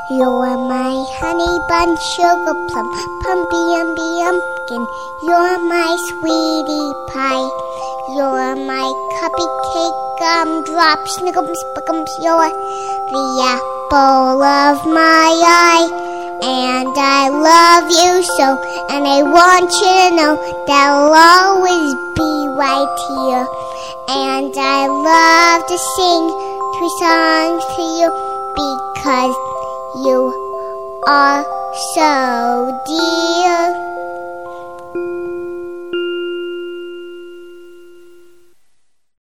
You're my honey bun, sugar plum, pumpy umby umpkin. You're my sweetie pie. You're my cupcake, gumdrop, snickums, spickums. You're the apple of my eye. And I love you so, and I want you to know that I'll always be right here. And I love to sing 2 songs to you because you are so dear.